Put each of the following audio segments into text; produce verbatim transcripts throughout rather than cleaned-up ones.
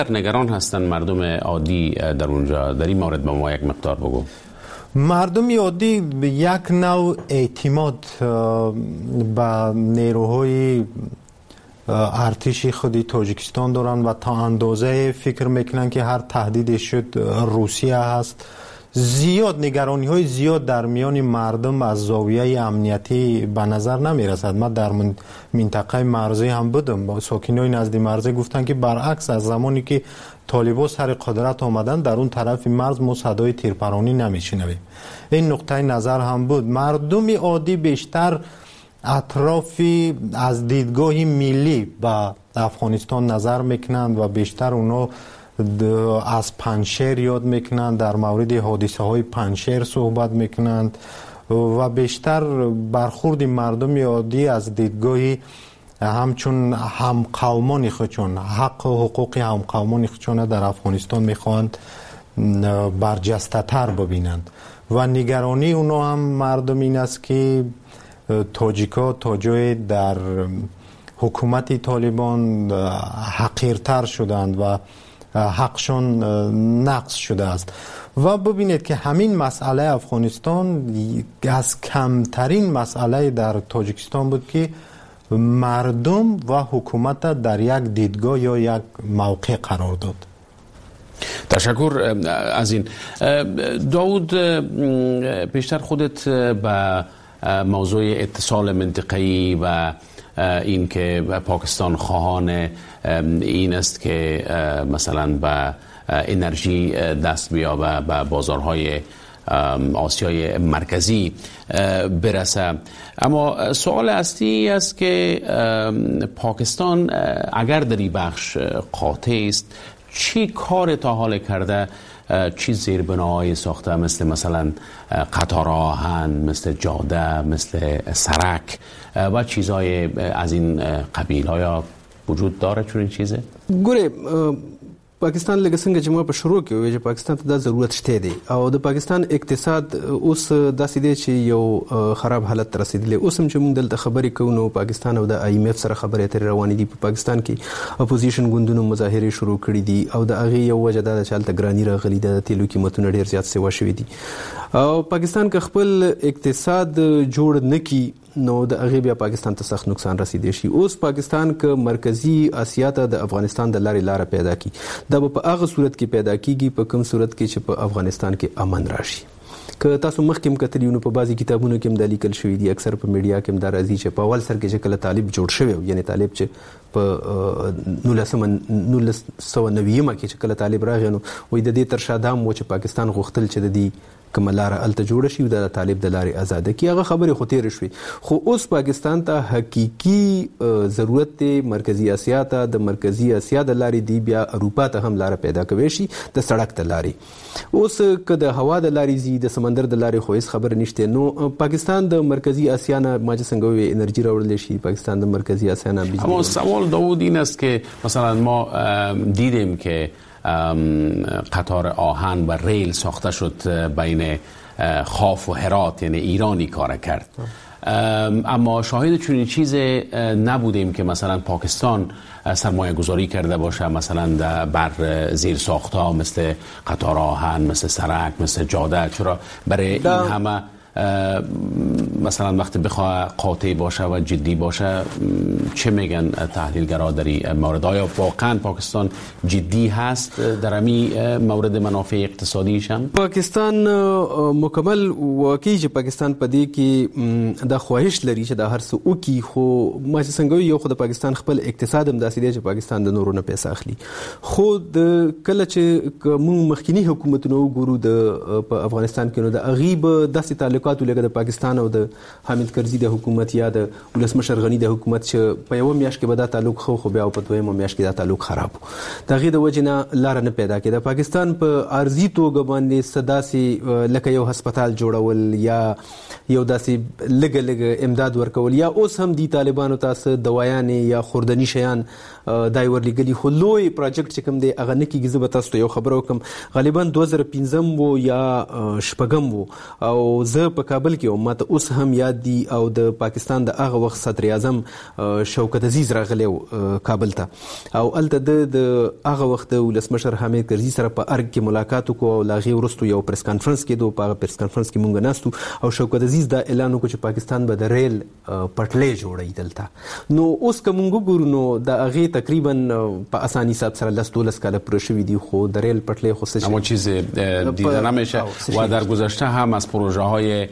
نگران هستن مردم عادی در اونجا؟ در این مورد به ما یک مقدار بگو. مردم عادی یک نوع اعتماد به نیروهای ارتشی خودی تاجیکستان دارن و تا اندازه فکر میکنن که هر تهدید شد روسیه هست. زیاد نگرانی های زیاد در میان مردم از زاویه امنیتی به نظر نمی رسد. من در منطقه مرزی هم بودم، با ساکنای نزد مرزی گفتن که برعکس از زمانی که طالبان سر قدرت آمدن در اون طرف مرز ما صدای تیرپرانی نمیشنویم. این نقطه نظر هم بود. مردم عادی بیشتر اطرافی از دیدگاه ملی به افغانستان نظر میکنند و بیشتر اونا از پنشیر یاد میکنند، در مورد حادثه های پنشیر صحبت میکنند و بیشتر برخورد مردم عادی از دیدگاه همچون هم قومان خودشون، حق و حقوق هم قومان خودشون در افغانستان میخواهند برجسته تر ببینند و نگرانی اونا هم مردم این است که تاجیکا تا جای در حکومت طالبان حقیرتر شدند و حقشون نقض شده است و ببینید که همین مسئله افغانستان از کمترین مسئله در تاجیکستان بود که مردم و حکومت در یک دیدگاه یا یک موقع قرار داد. تشکر از این. داود، بیشتر خودت به موضوع اتصال منطقه‌ای و این که پاکستان خواهان این است که مثلا به انرژی دست بیابه به بازارهای آسیای مرکزی برسه، اما سوال اصلی است که پاکستان اگر در این بخش قاطع است چی کار تا حال کرده، چی زیربناهای ساخته مثل مثلا قطار آهن، مثل جاده، مثل سرک و چیزهای از این قبیل؟ ها وجود داره چون این چیزه؟ ګوره پاکستان لکه څنګه چې ما په شروع کې ویل چې پاکستان ته دا ضرورت شته دی او د پاکستان اقتصاد اوس داسې دی چې یو خراب حالت رسیدلی. اوس هم چې موږ دلته خبرې کوو نو پاکستان او د آی ایم اف سره خبرې اترې روانې دي. په پاکستان کې اپوزیشن ګوندونو مظاهرې شروع کړي دي او د هغې یو وجه دا ده چې هلته ګراني راغلي ده، د تیلو قیمتونه ډېر زیات سیوا شوي دي او پاکستان که خپل اقتصاد جوړ نه کړي نو د هغې بیا پاکستان ته سخت نقصان رسیدلی شي. اوس پاکستان که مرکزي اسیا ته د افغانستان د لارې لاره پیدا کړي دا به په هغه صورت کې پیدا کیږي په کوم صورت کې چې په افغانستان کې امن راشي. که تاسو مخکې هم کتلي نو په بعضې کتابونو کې هم دا لیکل شوي دي، اکثر په میډیا کې هم دا راځي چې په اول سر کې چې کله طالب جوړ شوی و، یعنې طالب چې په نولسمه نولس سوه نویمه کې چې کله طالب راغی نو وایي د دې تر شا دا هم و چې پاکستان غوښتل چې د دې کومه لاره هلته جوړه شي د طالب د لارې ازاده کړي. هغه خبرې خو تېرې شوې، خو اوس پاکستان ته حقیقي ضرورت دی مرکزي اسیا ته، د مرکزي اسیا د لارې دی بیا اروپا ته هم لاره پیدا کوي شي د سړک د لارې. اوس که د هوا د لارې ځي، د سمندر د لارې خو هېڅ خبره نشته. نو پاکستان د مرکزي اسیا نه ما چې څنګه وویل انرژي راوړلی شي، پاکستان د مرکزي اسیا نه بجلی. اما سوال داود این است که مثلا ما دیدیم که قطار آهن و ریل ساخته شد بین خاف و هرات، یعنی ایرانی کار کرد، اما شاهد چنین چیز نبودیم که مثلا پاکستان سرمایه گذاری کرده باشه مثلا بر زیر ساختها مثل قطار آهن، مثل سرک، مثل جاده. چرا برای این همه مثلا وقتی بخواه قاطع باشه و جدی باشه چه میگن تحلیلگرا در این مورد؟ آیا واقعا پاکستان جدی هست در همین مورد منافع اقتصادیش هم؟ پاکستان مکمل واقعي چې پاکستان په دې کې دا خواهش لري چې دا هر څه وکړي، خو ما چې څنګه یو خو د پاکستان خپل اقتصاد هم داسې دی چې پاکستان د نورو نه پیسې اخلي. خو د کله چې موږ مخکینی حکومتونه وګورو د په افغانستان کې نو د هغې به داسې تعلقات لکه د پاکستان او د حامد کرزي د حکومت یا د ولسمشر غني د حکومت چې په یوه میاشت کې به دا تعلق خو خو بیا په دویمه میاشت کې دا تعلق خراب و. د هغې د وجې نه لاره نه پیدا کېده. پاکستان په عرضي توګه باندې څه داسې لکه یو هسپتال جوړول یا یو داسې لږه لږه امداد ورکول یا اوس هم دی طالبانو ته څه دوايانې یا خوردني شیان دا یې ورلېږلي، خو لوی پراجکټ چې کوم دی هغه نه کېږي. زه به تاسو ته یو خبره وکړم، غالبا دوه زره پنځم و یا شپږم و او زه په کابل کې او ماته اوس هم یاد دي او د پاکستان د هغه وخت صدر اعظم شوکت عزیز راغلی کابل ته او الته د هغه وخت د ولسمشر حامد کرزي سره په ارګ کې ملاقات وکړو او لاغي ورستو یو پریس کانفرنس کې دوه په پریس کانفرنس کې مونږ ناستو او شوکت عزیز دا اعلان وکړ چې پاکستان به د ریل پټلۍ جوړوي دلته. نو اوس که مونږ وګورو نو د هغې تقریبا په اساني حساب سره لس دولس کاله پوره شوي دي خو د ریل پټلۍ خو څه اما چیز دیده نمیشه و در گذشته هم از پروژه های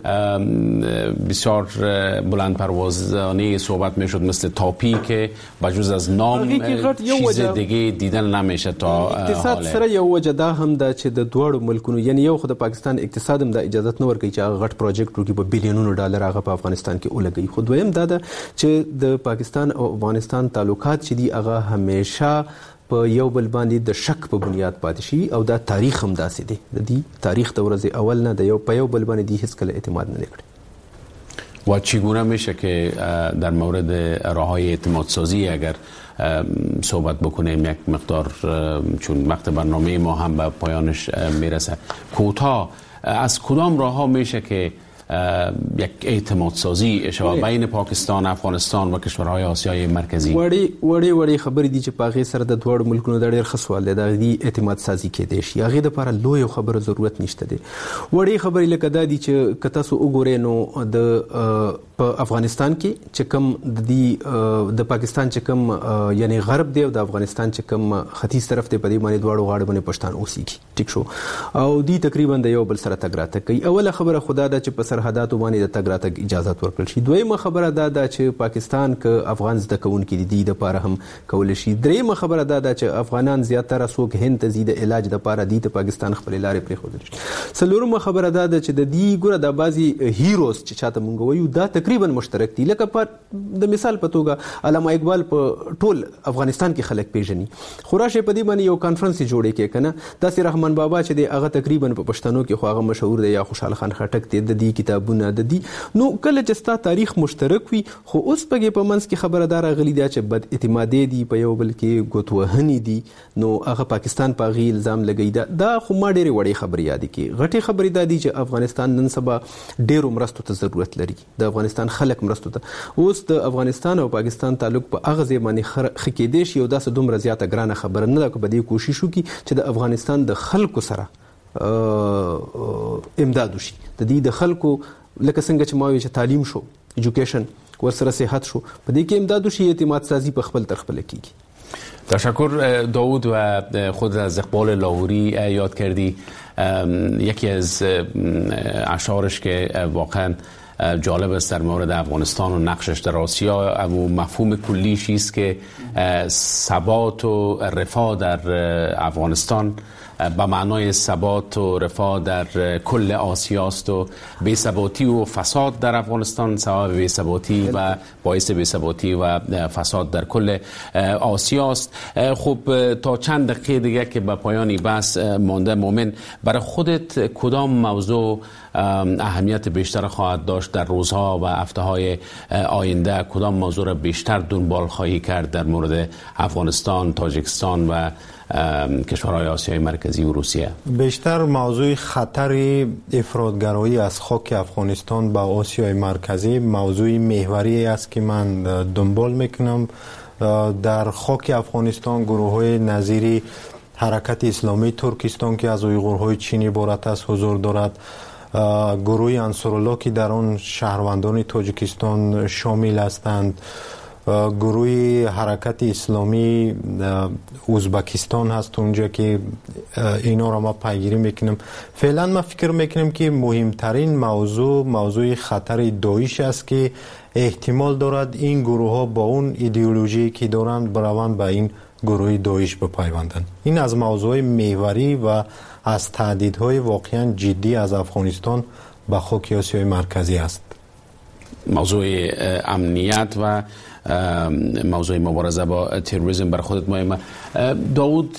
بسیار بلند پروازانه صحبت میشد مثل تاپی که بجز از نام چیز دیگه دیدن نمیشه تا اقتصاد سره یو وجه دا هم دا چې د دوړو ملکونو یعنی یو خو د پاکستان اقتصاد هم د اجازه نه ورکوي چې هغه غټ پروجیکټ وکړي په بلیونونو ډالر هغه په افغانستان کې ولګي. خو دویم دا ده چې د پاکستان او افغانستان تعلقات چې دي هغه همیشه په یو بل باندې د شک په بنیاد پاتې شي او دا تاریخ هم داسې دی. د دې تاریخ د ورځې اول نه د یو په یو بل باندې دی هیڅ کله اعتماد نه کړی. و چگونه میشه که در مورد راههای اعتماد سازی اگر صحبت بکنیم یک مقدار چون وقت برنامه ما هم به پایانش میرسه کوتاه از کدام راهها میشه که یک اعتماد سازی شوه بین پاکستان افغانستان و کشورهای آسیای مرکزی؟ وړي وړي وړي خبرې دي چې په هغې سره د دواړو ملکونو دا ډېر ښه سوال دی د هغې اعتماد سازي کیدی شي. هغې دپاره لویو خبرو ضرورت نشته دی. وړې خبرې لکه دا دي چې که تاسو وګورئ نو د په افغانستان کې چې کوم د دې د پاکستان چې کوم یعنی غرب دی او د افغانستان چې کوم ختیځ طرف دی په دې باندې دواړو غاړو باندې پښتانه اوسېږي ټیک شو او دوی تقریبا د یو بل سره تګ راتګ کوي. اوله خبره خدا ده چې په سرحداتو باندې د تګ راتګ اجازه ورکړل شي. دویمه خبره دا ده چې پاکستان که افغان زده کوونکي دي د لپاره هم کولی شي. دریمه خبره دا ده چې افغانان زیاتره څوک هند ته ځي د علاج لپاره دي ته پاکستان خپل لارې پرېښودل شي. څلورمه خبره دا ده چې د دې ګوره د بعضي هیروز چې چاته مونږ وایو دا تقریبا مشترک دي. لکه په د مثال په توګه علامه اقبال په ټول افغانستان کې خلک پیژني خو راشئ په دې باندې یو کانفرنس یې جوړی کې که نه داسې رحمان بابا چې دی هغه تقریبا په پښتنو کې خو هغه مشهور دی یا خوشحال خان خټک دی د دې کتابونه د دې نو کله چې ستا تاریخ مشترک وي خو اوس پکې په منځ کې خبره دا راغلې ده چې بد اعتمادي دي په یو بل کې ګوتوهنې دي نو هغه پاکستان په هغې الزام لګوي. دا دا خو ما ډېرې وړې خبرې یادې کړي. غټې خبرې دا دي چې افغانستان نن سبا ډېرو مرستو ته ضرورت لري. د افغانستان خلک مرستو ته اوس د افغانستان او پاکستان تعلق په هغه ځای باندې ښه کېدی شي او داسې دومره زیاته ګرانه خبره نه ده که په دې کوشش وکړي چې د افغانستان د خلکو سره امداد وشي. د دې د خلکو لکه څنګه چې ما وایي چې تعلیم شو ایجوکیشن ورسره صحت شو په دې کې امداد وشي اعتماد سازی په خپل تر خپله کېږي. تشکر داود و خود از اقبال لاهوری یاد کردی. یکی از اشعارش که واقعا جالب است در مورد افغانستان و نقشش در آسیا و مفهوم کلیش است که ثبات و رفاه در افغانستان به معنای ثبات و رفاه در کل آسیاست و بی‌ثباتی و فساد در افغانستان سبب بی‌ثباتی و باعث بی‌ثباتی و فساد در کل آسیاست. خب تا چند دقیقه دیگه که به پایانی بحث مانده مومن برای خودت کدام موضوع اهمیت بیشتر خواهد داشت در روزها و هفته‌های آینده؟ کدام موضوع را بیشتر دنبال خواهی کرد در مورد افغانستان، تاجیکستان و کشورهای آسیای مرکزی و روسیه؟ بیشتر موضوع خطر افراطگرایی از خاک افغانستان به آسیای مرکزی موضوع محوری است که من دنبال میکنم. در خاک افغانستان گروه‌های نظیر حرکت اسلامی ترکستان که از اویغورهای چینی عبارت است حضور دارد، گروه انصارالله که در آن شهروندان تاجیکستان شامل هستند، گروه حرکت اسلامی ازبکستان هست اونجا که اینا را ما پیگیری میکنیم. فعلا ما فکر میکنیم که مهمترین موضوع موضوع خطر داعش است که احتمال دارد این گروه ها با اون ایدئولوژی که دارند بروند به این گروه داعش بپیوندند. این از موضوع محوری و از تهدیدهای واقعا جدی از افغانستان به خاک آسیای مرکزی است. موضوع امنیت و موضوع مبارزه با تروریسم بر خودت مهمه. داود،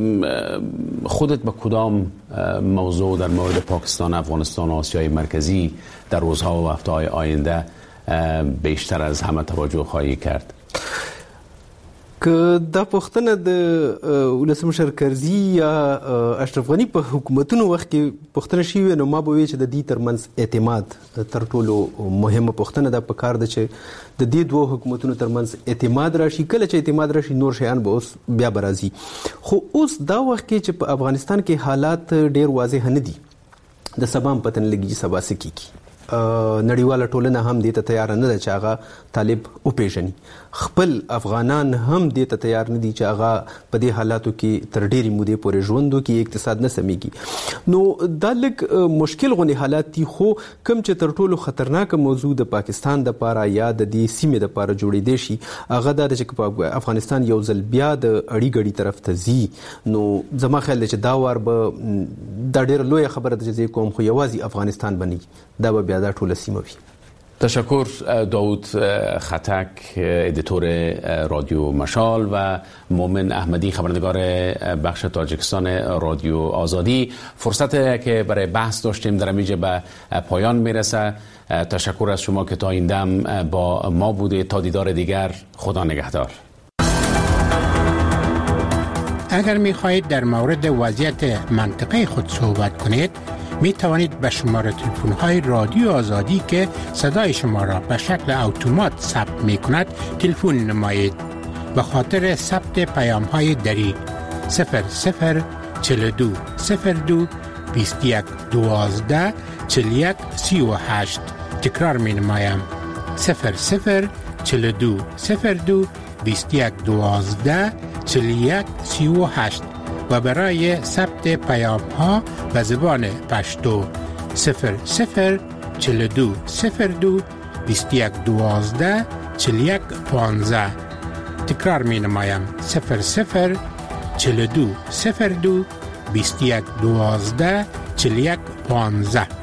خودت به کدام موضوع در مورد پاکستان، افغانستان و آسیای مرکزی در روزها و هفته‌های آینده بیشتر از همه توجه خواهی کرد؟ که دا پښتنه د ولسمشر کرزي یا اشرف غنی په حکومتونو وخت کې پښتنه شي نو ما به وی چې د دې ترمنځ اعتماد تر ټولو مهمه پښتنه د پکار د چې د دې دوه حکومتونو ترمنځ اعتماد راشي. کله چې اعتماد راشي نور شیان به اوس بیا برازي. خو اوس دا وخت کې چې په افغانستان کې حالات ډیر واضح نه دي. د سبا پتن لګي سبا سکیږي. نړیواله ټولنه هم دې ته تیار نه ده چې هغه طالب وپیژني. خپل افغانان هم دې ته تیار نه دي چې هغه په دې حالاتو کې تر ډېرې مودې پورې ژوند وکړي، اقتصاد نه سمېږي. نو دا لږ مشکل غونې حالات دي، خو کوم چې تر ټولو خطرناکه موضوع د پاکستان دپاره یا د دې سیمې دپاره جوړېدی شي هغه دا ده چې په افغانستان یو ځل بیا د اړي ګړي طرف ته ځي نو زما خیال دی چې دا وار به دا ډېره لویه خبره ده چې زه کوم خو یوازې افغانستان به نه دا به بیا دا ټوله سیمه وي. تشکر داود خطک، ادیتور رادیو مشال، و مومن احمدی، خبرنگار بخش تاجیکستان رادیو آزادی. فرصت که برای بحث داشتیم در اینجا به پایان میرسه. تشکر از شما که تا این دم با ما بوده. تا دیدار دیگر، خدا نگهدار. اگر می‌خواهید در مورد وضعیت منطقه خود صحبت کنید می توانید به شماره تلفن های رادیو آزادی که صدای شما را به شکل اتومات ثبت می کند تلفن نمایید. به خاطر ثبت پیام های دری صفر صفر چهل و دو صفر دو بیست و یک دوازده چهل و یک سی و هشت. تکرار می نمایم صفر صفر چهل و دو صفر دو بیست و یک دوازده چهل و یک سی و هشت. و برای ثبت پیام ها به زبان پشتو صفر صفر چهل و دو صفر دو بیست و یک دوازده چهل و یک پانزده. تکرار می نمایم صفر صفر چهل و دو صفر دو بیست و یک دوازده چهل و یک پانزده.